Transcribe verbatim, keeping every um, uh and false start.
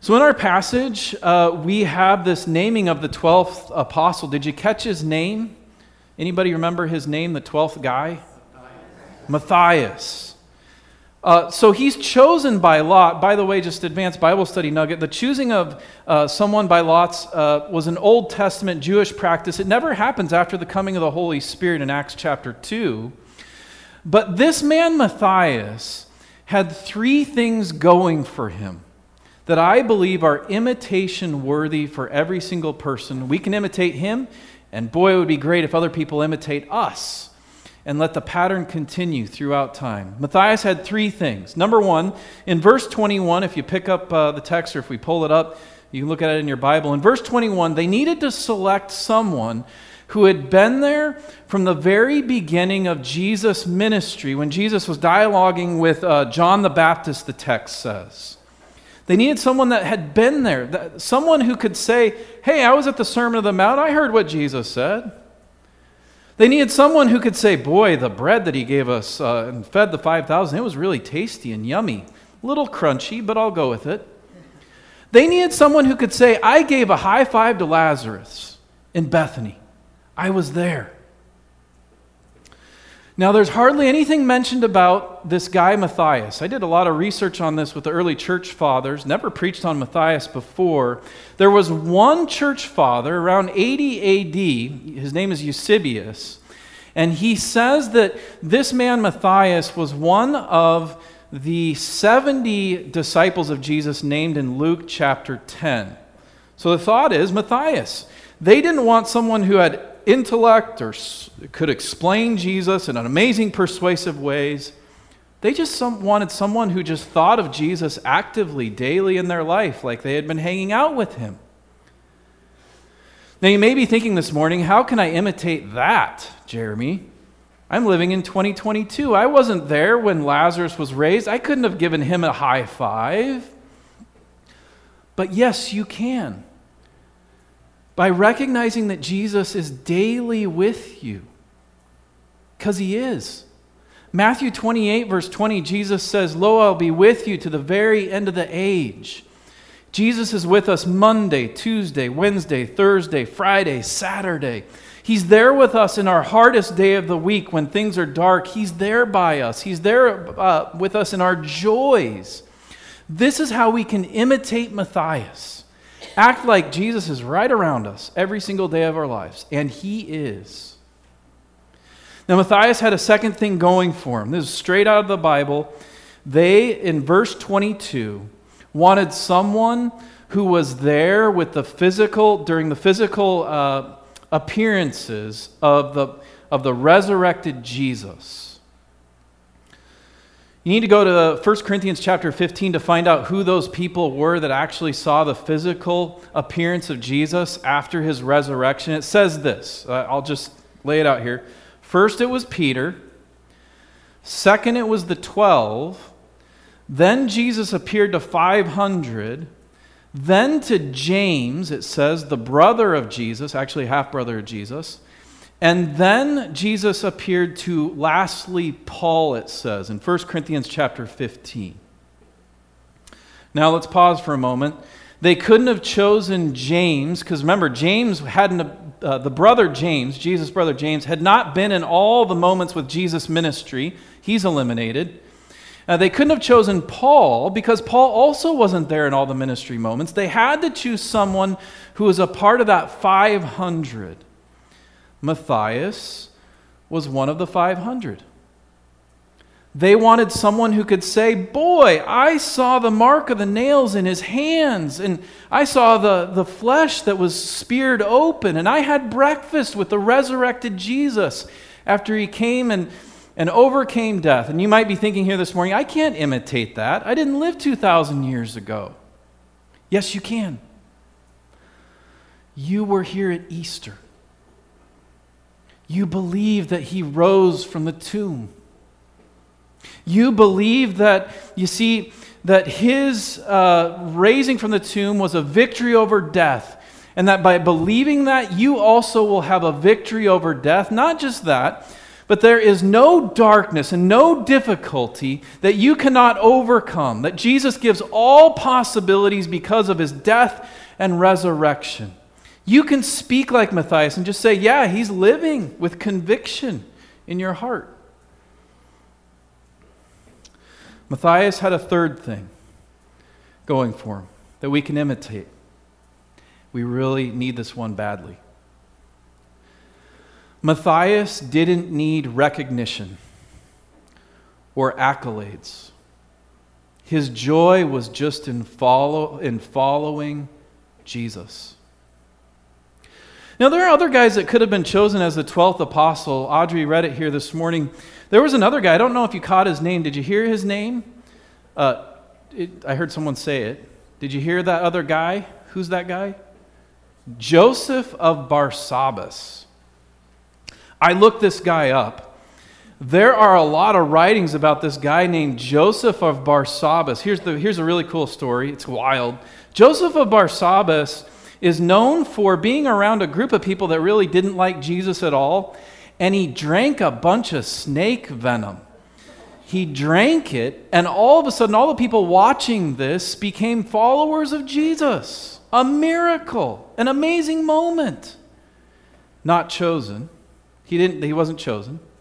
So in our passage, uh, we have this naming of the twelfth apostle. Did you catch his name? Anybody remember his name, the twelfth guy? Matthias. Matthias. Uh, so he's chosen by lot. By the way, just advanced Bible study nugget, the choosing of uh, someone by lots uh, was an Old Testament Jewish practice. It never happens after the coming of the Holy Spirit in Acts chapter two. But this man, Matthias, had three things going for him that I believe are imitation worthy for every single person. We can imitate him, and boy, it would be great if other people imitate us and let the pattern continue throughout time. Matthias had three things. Number one, in verse twenty-one, if you pick up uh, the text or if we pull it up, you can look at it in your Bible. In verse twenty-one, they needed to select someone who had been there from the very beginning of Jesus' ministry, when Jesus was dialoguing with uh, John the Baptist, the text says. They needed someone that had been there, that, someone who could say, hey, I was at the Sermon on the Mount, I heard what Jesus said. They needed someone who could say, boy, the bread that he gave us uh, and fed the five thousand, it was really tasty and yummy. A little crunchy, but I'll go with it. They needed someone who could say, I gave a high five to Lazarus in Bethany. I was there. Now, there's hardly anything mentioned about this guy Matthias. I did a lot of research on this with the early church fathers, never preached on Matthias before. There was one church father around eighty A D, his name is Eusebius, and he says that this man Matthias was one of the seventy disciples of Jesus named in Luke chapter ten. So the thought is, Matthias, they didn't want someone who had intellect or could explain Jesus in an amazing persuasive ways. They just some, wanted someone who just thought of Jesus actively daily in their life, like they had been hanging out with him. Now you may be thinking this morning, how can I imitate that, Jeremy? I'm living in twenty twenty-two. I wasn't there when Lazarus was raised. I couldn't have given him a high five. But yes, you can. By recognizing that Jesus is daily with you. Because he is. Matthew twenty-eight, verse twenty, Jesus says, lo, I'll be with you to the very end of the age. Jesus is with us Monday, Tuesday, Wednesday, Thursday, Friday, Saturday. He's there with us in our hardest day of the week when things are dark. He's there by us. He's there uh, with us in our joys. This is how we can imitate Matthias. Act like Jesus is right around us every single day of our lives. And he is. Now, Matthias had a second thing going for him. This is straight out of the Bible. They, in verse twenty-two, wanted someone who was there with the physical, during the physical uh, appearances of the, of the resurrected Jesus. You need to go to First Corinthians chapter fifteen to find out who those people were that actually saw the physical appearance of Jesus after his resurrection. It says this. Uh, I'll just lay it out here. First, it was Peter. Second, it was the twelve. Then Jesus appeared to five hundred. Then to James, it says, the brother of Jesus, actually half-brother of Jesus. And then Jesus appeared to, lastly, Paul, it says, in First Corinthians chapter fifteen. Now let's pause for a moment. They couldn't have chosen James, because remember, James hadn't, uh, the brother James, Jesus' brother James, had not been in all the moments with Jesus' ministry. He's eliminated. Uh, they couldn't have chosen Paul, because Paul also wasn't there in all the ministry moments. They had to choose someone who was a part of that five hundred. Matthias was one of the five hundred. They wanted someone who could say, boy, I saw the mark of the nails in his hands, and I saw the, the flesh that was speared open, and I had breakfast with the resurrected Jesus after he came and, and overcame death. And you might be thinking here this morning, I can't imitate that. I didn't live two thousand years ago. Yes, you can. You were here at Easter. You believe that he rose from the tomb. You believe that, you see, that his uh, raising from the tomb was a victory over death. And that by believing that, you also will have a victory over death. Not just that, But there is no darkness and no difficulty that you cannot overcome, that Jesus gives all possibilities because of his death and resurrection. You can speak like Matthias and just say, yeah, he's living with conviction in your heart. Matthias had a third thing going for him that we can imitate. We really need this one badly. Matthias didn't need recognition or accolades. His joy was just in follow in following Jesus. Now, there are other guys that could have been chosen as the twelfth apostle. Audrey read it here this morning. There was another guy. I don't know if you caught his name. Did you hear his name? Uh, it, I heard someone say it. Did you hear that other guy? Who's that guy? Joseph of Barsabbas. I looked this guy up. There are a lot of writings about this guy named Joseph of Barsabbas. Here's, the, here's a really cool story. It's wild. Joseph of Barsabbas is known for being around a group of people that really didn't like Jesus at all, and he drank a bunch of snake venom. He drank it, and all of a sudden, all the people watching this became followers of Jesus. A miracle, an amazing moment. Not chosen. He didn't. He wasn't chosen.